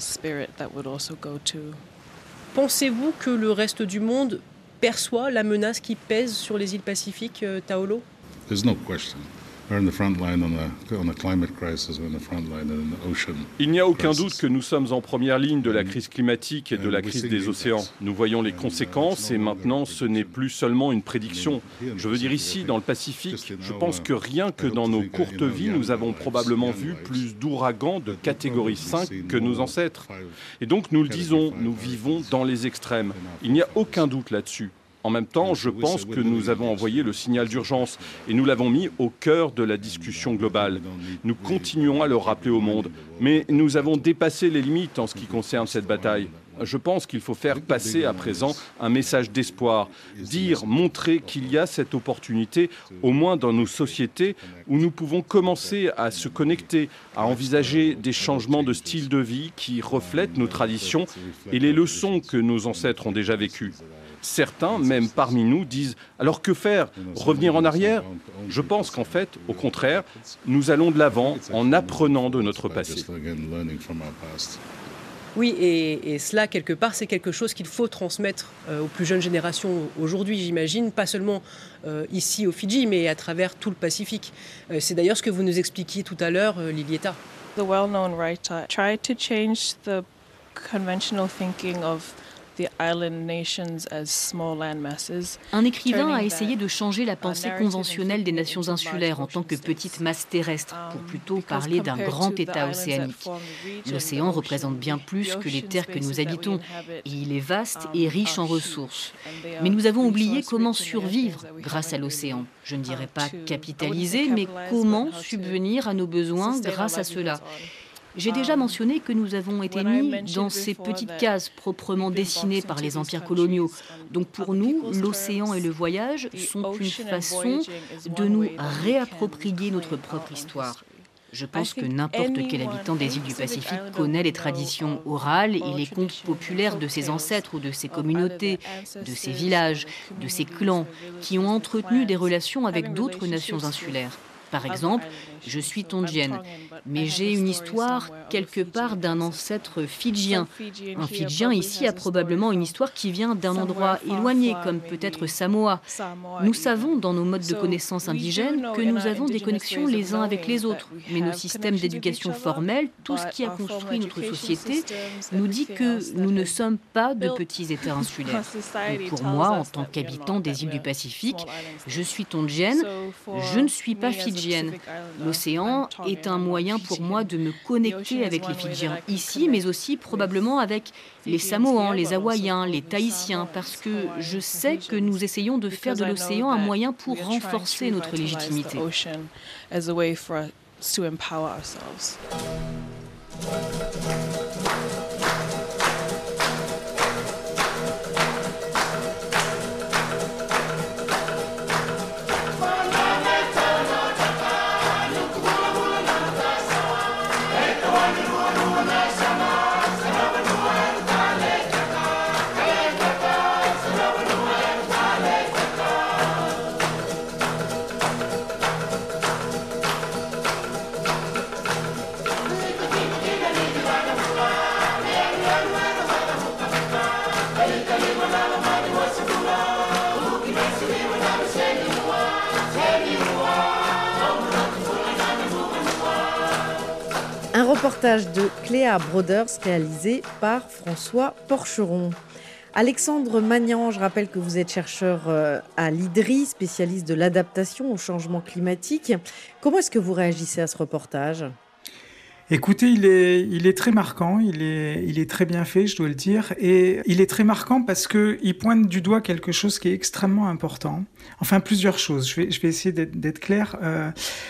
Pensez-vous que le reste du monde perçoit la menace qui pèse sur les îles Pacifiques, Taolo? There's no question. We're in the front line on a, on a climate crisis, we're in the front line on an ocean. Il n'y a aucun doute que nous sommes en première ligne de la crise climatique et de la crise des océans. Nous voyons les conséquences et maintenant ce n'est plus seulement une prédiction. Je veux dire ici, dans le Pacifique, je pense que rien que dans nos courtes vies, nous avons probablement vu plus d'ouragans de catégorie cinq que nos ancêtres. Et donc nous le disons, nous vivons dans les extrêmes. Il n'y a aucun doute là-dessus. En même temps, je pense que nous avons envoyé le signal d'urgence et nous l'avons mis au cœur de la discussion globale. Nous continuons à le rappeler au monde, mais nous avons dépassé les limites en ce qui concerne cette bataille. Je pense qu'il faut faire passer à présent un message d'espoir, dire, montrer qu'il y a cette opportunité, au moins dans nos sociétés, où nous pouvons commencer à se connecter, à envisager des changements de style de vie qui reflètent nos traditions et les leçons que nos ancêtres ont déjà vécues. Certains, même parmi nous, disent « alors que faire? Revenir en arrière ?» Je pense qu'en fait, au contraire, nous allons de l'avant en apprenant de notre passé. Oui, et, et cela, quelque part, c'est quelque chose qu'il faut transmettre euh, aux plus jeunes générations aujourd'hui, j'imagine, pas seulement euh, ici au Fidji, mais à travers tout le Pacifique. Euh, c'est d'ailleurs ce que vous nous expliquiez tout à l'heure, euh, Lilieta. The well-known writer tried to change the conventional thinking of the island nations as small land masses. Un écrivain a essayé de changer la pensée conventionnelle des nations insulaires en tant que petites masses terrestres, pour plutôt parler d'un grand État océanique. L'océan représente bien plus que les terres que nous habitons, et il est vaste et riche en ressources. Mais nous avons oublié comment survivre grâce à l'océan. Je ne dirais pas capitaliser, mais comment subvenir à nos besoins grâce à cela. J'ai déjà mentionné que nous avons été mis dans ces petites cases proprement dessinées par les empires coloniaux. Donc pour nous, l'océan et le voyage sont une façon de nous réapproprier notre propre histoire. Je pense que n'importe quel habitant des îles du Pacifique connaît les traditions orales et les contes populaires de ses ancêtres ou de ses communautés, de ses villages, de ses clans, qui ont entretenu des relations avec d'autres nations insulaires. Par exemple, je suis tongienne, mais j'ai une histoire quelque part d'un ancêtre fidjien. Un Fidjien ici a probablement une histoire qui vient d'un endroit éloigné, comme peut-être Samoa. Nous savons dans nos modes de connaissances indigènes que nous avons des connexions les uns avec les autres, mais nos systèmes d'éducation formelle, tout ce qui a construit notre société, nous dit que nous ne sommes pas de petits États insulaires. Et pour moi, en tant qu'habitant des îles du Pacifique, je suis tongienne, je ne suis pas fidjienne. L'océan est un moyen pour moi de me connecter avec les Fidjiens ici, mais aussi probablement avec les Samoans, les Hawaïens, les Tahitiens, parce que je sais que nous essayons de faire de l'océan un moyen pour renforcer notre légitimité. Un reportage de Cléa Broders réalisé par François Porcheron. Alexandre Magnan, je rappelle que vous êtes chercheur à l'I D R I, spécialiste de l'adaptation au changement climatique. Comment est-ce que vous réagissez à ce reportage ? Écoutez, il est, il est très marquant, il est, il est très bien fait, je dois le dire, et il est très marquant parce que il pointe du doigt quelque chose qui est extrêmement important. Enfin, plusieurs choses. Je vais, je vais essayer d'être, d'être clair. Euh,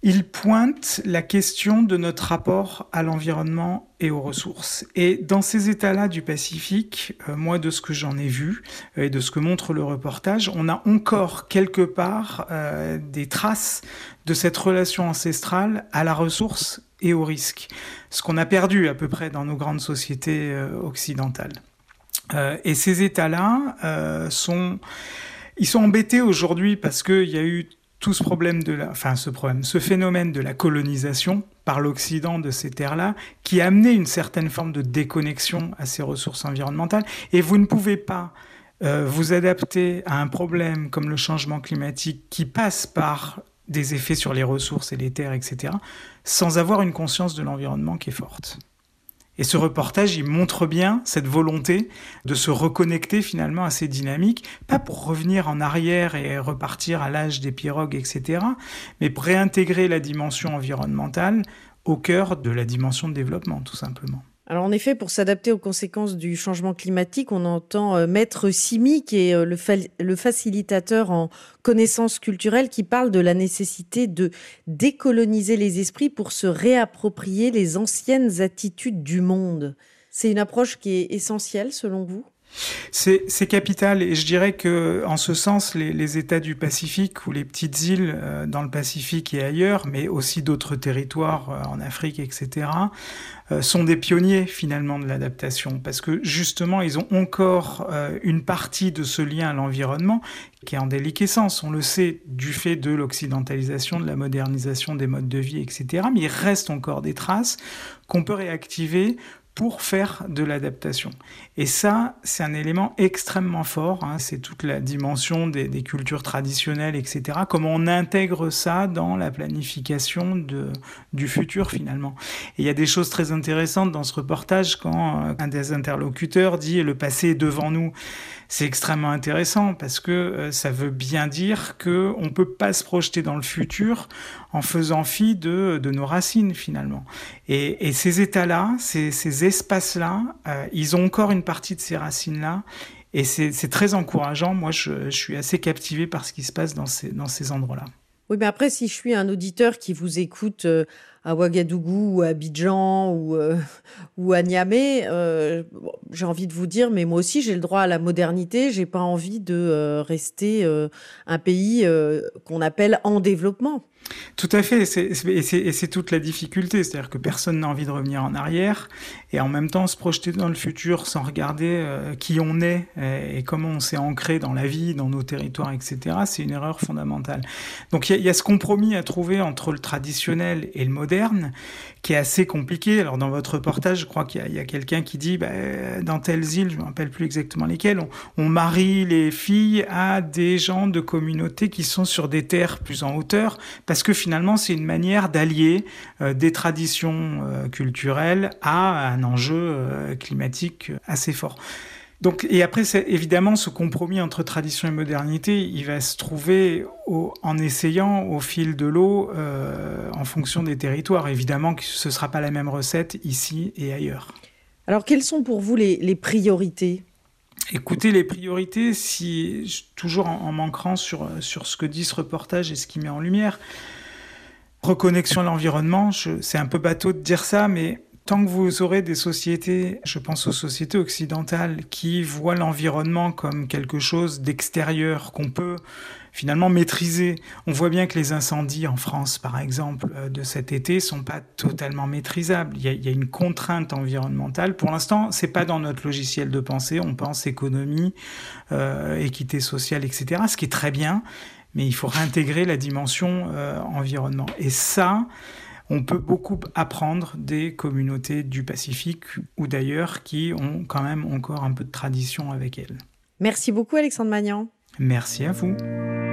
Il pointe la question de notre rapport à l'environnement et aux ressources. Et dans ces états-là du Pacifique, euh, moi de ce que j'en ai vu euh, et de ce que montre le reportage, on a encore quelque part euh, des traces de cette relation ancestrale à la ressource et au risque. Ce qu'on a perdu à peu près dans nos grandes sociétés euh, occidentales. Euh, et ces états-là euh, sont, ils sont embêtés aujourd'hui parce qu'il y a eu tout ce problème de la, enfin ce problème, ce phénomène de la colonisation par l'Occident de ces terres-là, qui a amené une certaine forme de déconnexion à ces ressources environnementales. Et vous ne pouvez pas euh, vous adapter à un problème comme le changement climatique qui passe par des effets sur les ressources et les terres, et cetera, sans avoir une conscience de l'environnement qui est forte. Et ce reportage, il montre bien cette volonté de se reconnecter finalement à ces dynamiques, pas pour revenir en arrière et repartir à l'âge des pirogues, et cetera, mais pour réintégrer la dimension environnementale au cœur de la dimension de développement, tout simplement. Alors en effet, pour s'adapter aux conséquences du changement climatique, on entend euh, Maître Simi, qui est euh, le, fa- le facilitateur en connaissances culturelles, qui parle de la nécessité de décoloniser les esprits pour se réapproprier les anciennes attitudes du monde. C'est une approche qui est essentielle selon vous ? C'est, c'est capital et je dirais que, en ce sens, les, les États du Pacifique ou les petites îles euh, dans le Pacifique et ailleurs, mais aussi d'autres territoires euh, en Afrique, et cetera, euh, sont des pionniers finalement de l'adaptation parce que justement, ils ont encore euh, une partie de ce lien à l'environnement qui est en déliquescence. On le sait du fait de l'occidentalisation, de la modernisation des modes de vie, et cetera. Mais il reste encore des traces qu'on peut réactiver pour faire de l'adaptation. Et ça, c'est un élément extrêmement fort, hein, c'est toute la dimension des, des cultures traditionnelles, et cetera. Comment on intègre ça dans la planification de, du futur, finalement. Et il y a des choses très intéressantes dans ce reportage quand un des interlocuteurs dit « le passé est devant nous ». C'est extrêmement intéressant parce que euh, ça veut bien dire qu'on ne peut pas se projeter dans le futur en faisant fi de, de nos racines, finalement. Et, et ces états-là, ces, ces espaces-là, euh, ils ont encore une partie de ces racines-là. Et c'est, c'est très encourageant. Moi, je, je suis assez captivé par ce qui se passe dans ces, dans ces endroits-là. Oui, mais après, si je suis un auditeur qui vous écoute euh, à Ouagadougou ou à Abidjan ou, euh, ou à Niamey, euh, bon, j'ai envie de vous dire, mais moi aussi, j'ai le droit à la modernité. J'ai pas envie de euh, rester euh, un pays euh, qu'on appelle en développement. Tout à fait, c'est, c'est, et, c'est, et c'est toute la difficulté, c'est-à-dire que personne n'a envie de revenir en arrière et en même temps se projeter dans le futur sans regarder euh, qui on est et, et comment on s'est ancré dans la vie, dans nos territoires, et cetera. C'est une erreur fondamentale. Donc il y, y a ce compromis à trouver entre le traditionnel et le moderne qui est assez compliqué. Alors dans votre reportage, je crois qu'il y a, il y a quelqu'un qui dit bah, dans telles îles, je ne me rappelle plus exactement lesquelles, on, on marie les filles à des gens de communautés qui sont sur des terres plus en hauteur, parce que finalement, c'est une manière d'allier euh, des traditions euh, culturelles à un enjeu euh, climatique assez fort. Donc, et après, c'est, évidemment, ce compromis entre tradition et modernité, il va se trouver au, en essayant au fil de l'eau, euh, en fonction des territoires. Évidemment que ce ne sera pas la même recette ici et ailleurs. Alors, quelles sont pour vous les, les priorités ? Écoutez, les priorités, si, toujours en, en manquant sur, sur ce que dit ce reportage et ce qu'il met en lumière, reconnexion à l'environnement, je, c'est un peu bateau de dire ça, mais tant que vous aurez des sociétés, je pense aux sociétés occidentales, qui voient l'environnement comme quelque chose d'extérieur, qu'on peut finalement maîtriser. On voit bien que les incendies en France, par exemple, de cet été, sont pas totalement maîtrisables. Il y a, il y a une contrainte environnementale. Pour l'instant, c'est pas dans notre logiciel de pensée. On pense économie, euh, équité sociale, et cetera, ce qui est très bien, mais il faut réintégrer la dimension euh, environnement. Et ça, on peut beaucoup apprendre des communautés du Pacifique ou d'ailleurs qui ont quand même encore un peu de tradition avec elles. Merci beaucoup, Alexandre Magnan. Merci à vous.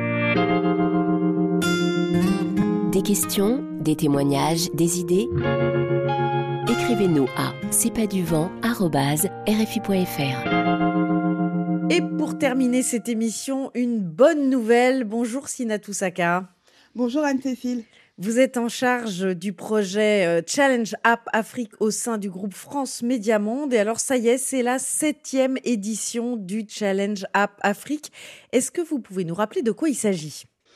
Des questions, des témoignages, des idées ? Écrivez-nous à c'est pas du vent arobase r f i point f r. Et pour terminer cette émission, une bonne nouvelle. Bonjour Sinatou Saka. Bonjour Anne-Cécile. Vous êtes en charge du projet Challenge App Afrique au sein du groupe France Média Monde. Et alors, ça y est, c'est la septième édition du Challenge App Afrique. Est-ce que vous pouvez nous rappeler de quoi il s'agit ?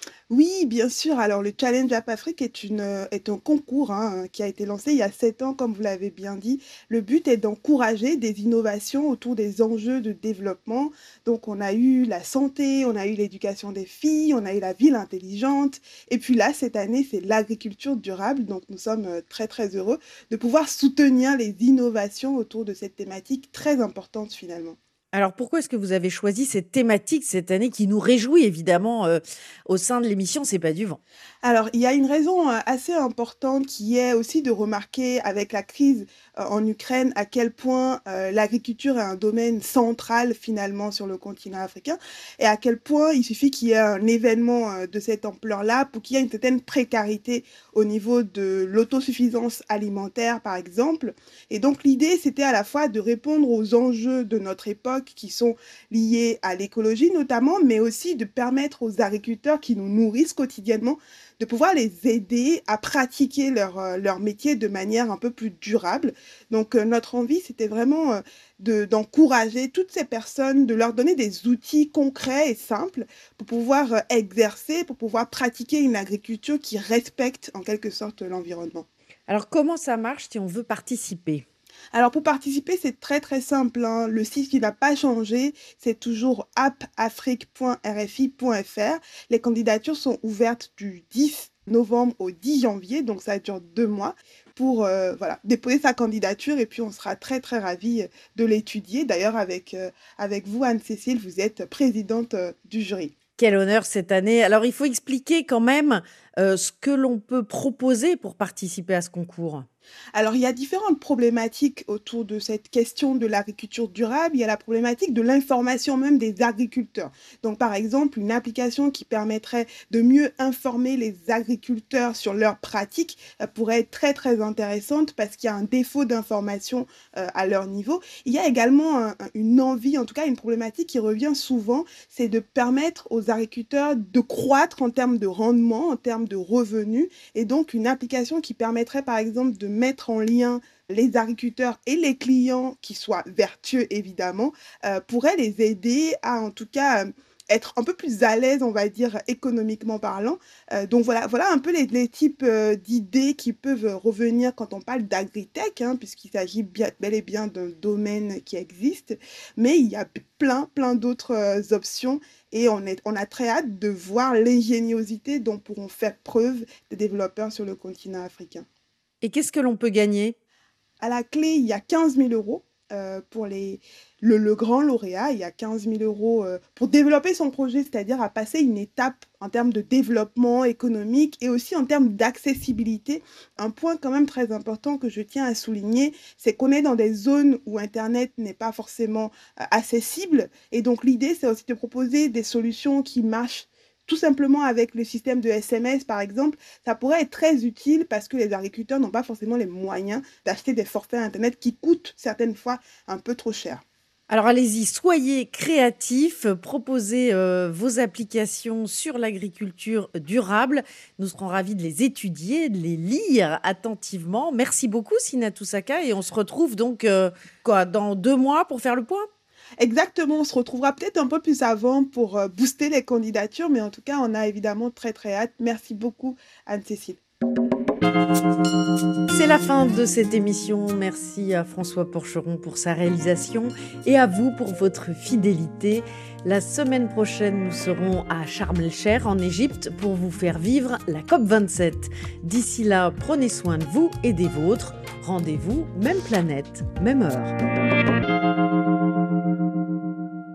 Oui, bien sûr. Alors, le Challenge Up Afrique est, une, euh, est un concours hein, qui a été lancé il y a sept ans, comme vous l'avez bien dit. Le but est d'encourager des innovations autour des enjeux de développement. Donc, on a eu la santé, on a eu l'éducation des filles, on a eu la ville intelligente. Et puis là, cette année, c'est l'agriculture durable. Donc, nous sommes euh, très, très heureux de pouvoir soutenir les innovations autour de cette thématique très importante finalement. Alors pourquoi est-ce que vous avez choisi cette thématique cette année qui nous réjouit évidemment euh, au sein de l'émission C'est pas du vent? Alors, il y a une raison euh, assez importante qui est aussi de remarquer avec la crise euh, en Ukraine à quel point euh, l'agriculture est un domaine central finalement sur le continent africain et à quel point il suffit qu'il y ait un événement euh, de cette ampleur-là pour qu'il y ait une certaine précarité au niveau de l'autosuffisance alimentaire par exemple. Et donc l'idée c'était à la fois de répondre aux enjeux de notre époque qui sont liés à l'écologie notamment, mais aussi de permettre aux agriculteurs qui nous nourrissent quotidiennement de pouvoir les aider à pratiquer leur, euh, leur métier de manière un peu plus durable. Donc euh, notre envie, c'était vraiment euh, de, d'encourager toutes ces personnes, de leur donner des outils concrets et simples pour pouvoir euh, exercer, pour pouvoir pratiquer une agriculture qui respecte en quelque sorte l'environnement. Alors comment ça marche si on veut participer ? Alors pour participer, c'est très très simple, hein. Le site qui n'a pas changé, c'est toujours app afrique point r f i point f r. Les candidatures sont ouvertes du dix novembre au dix janvier, donc ça dure deux mois pour euh, voilà, déposer sa candidature et puis on sera très très ravis de l'étudier. D'ailleurs avec, euh, avec vous Anne-Cécile, vous êtes présidente euh, du jury. Quel honneur cette année. Alors il faut expliquer quand même euh, ce que l'on peut proposer pour participer à ce concours. Alors, il y a différentes problématiques autour de cette question de l'agriculture durable. Il y a la problématique de l'information même des agriculteurs. Donc, par exemple, une application qui permettrait de mieux informer les agriculteurs sur leurs pratiques euh, pourrait être très, très intéressante parce qu'il y a un défaut d'information euh, à leur niveau. Il y a également un, une envie, en tout cas une problématique qui revient souvent, c'est de permettre aux agriculteurs de croître en termes de rendement, en termes de revenus. Et donc, une application qui permettrait, par exemple, de mettre en lien les agriculteurs et les clients qui soient vertueux évidemment, euh, pourrait les aider à en tout cas euh, être un peu plus à l'aise, on va dire, économiquement parlant. Euh, donc voilà, voilà un peu les, les types euh, d'idées qui peuvent revenir quand on parle d'agritech, hein, puisqu'il s'agit bien, bel et bien d'un domaine qui existe, mais il y a plein, plein d'autres euh, options et on, est, on a très hâte de voir l'ingéniosité dont pourront faire preuve des développeurs sur le continent africain. Et qu'est-ce que l'on peut gagner ? À la clé, il y a quinze mille euros euh, pour les, le, le grand lauréat. Il y a quinze mille euros euh, pour développer son projet, c'est-à-dire à passer une étape en termes de développement économique et aussi en termes d'accessibilité. Un point quand même très important que je tiens à souligner, c'est qu'on est dans des zones où Internet n'est pas forcément euh, accessible. Et donc l'idée, c'est aussi de proposer des solutions qui marchent tout simplement avec le système de S M S, par exemple. Ça pourrait être très utile parce que les agriculteurs n'ont pas forcément les moyens d'acheter des forfaits Internet qui coûtent certaines fois un peu trop cher. Alors allez-y, soyez créatifs, proposez euh, vos applications sur l'agriculture durable. Nous serons ravis de les étudier, de les lire attentivement. Merci beaucoup Sinatou Saka et on se retrouve donc euh, quoi, dans deux mois pour faire le point ? Exactement, on se retrouvera peut-être un peu plus avant pour euh, booster les candidatures, mais en tout cas, on a évidemment très très hâte. Merci beaucoup Anne-Cécile. C'est la fin de cette émission. Merci à François Porcheron pour sa réalisation et à vous pour votre fidélité. La semaine prochaine, nous serons à Sharm el-Sheikh en Égypte pour vous faire vivre la C O P vingt-sept. D'ici là, prenez soin de vous et des vôtres. Rendez-vous, même planète, même heure.